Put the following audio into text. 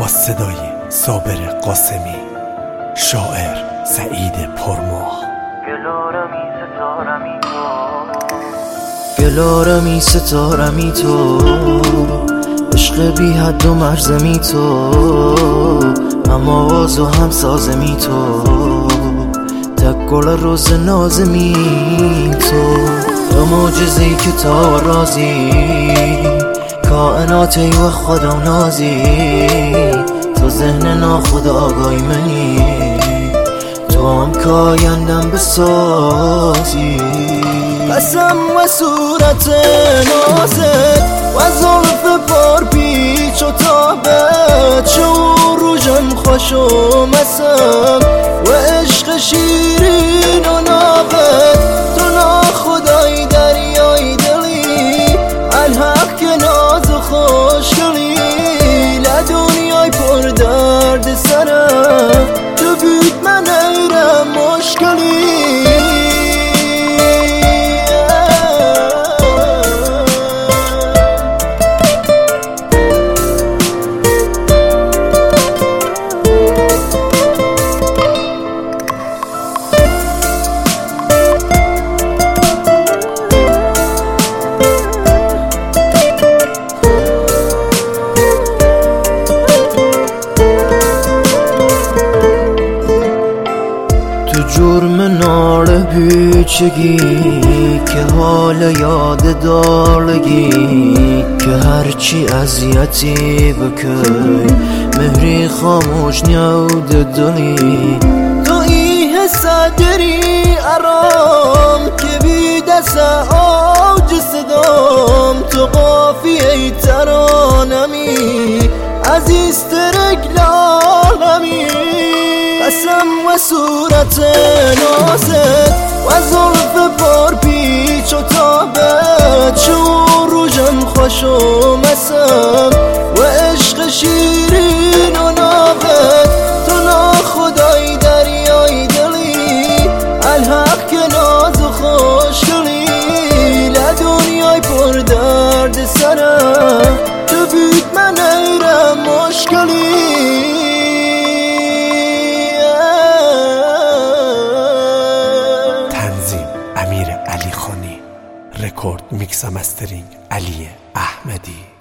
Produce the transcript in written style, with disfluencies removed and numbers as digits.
با صدای صابر قاسمی، شاعر سعید پرماه. گلارمی ستارمی تو، عشق بی حد و مرزمی تو، هم آواز و هم سازمی تو، تک گل روز نازمی تو معجزه‌ای که تا رازی کائناتی و خدا و نازی، تو ذهن ناخود آگاهی منی، تو هم کایندم بسازی. قسم و صورت نازت و زلف پر پیچ و تابت، شعور و جان خوش و مسم و عشق شیرین و نابت، تو ناخدای دریای دلی الحق که ناز و خوشگلی، لدنیای پر درد سرم تو بید من ایرم مشکلی. جرم ناله بیچگی که حال یاد دارگی، که هرچی اذیتی بکی مهری خاموش نیود دلی، تو ای صدری آرام که بی دست آج صدام، تو قافیه ترانمی عزیز ترگلالمی. قسم و صورت نازت و زلف پر پیچ و تابت، شعور و جان خوش و مسم و عشق شیرین و نابت، تو ناخدای دریای دلی الحق که ناز و خوشگلی، لدنیای پر درد سرم تو بید من ایرم مشکلی. امیر علی خانی، رکورد میکس و مسترینگ علی احمدی.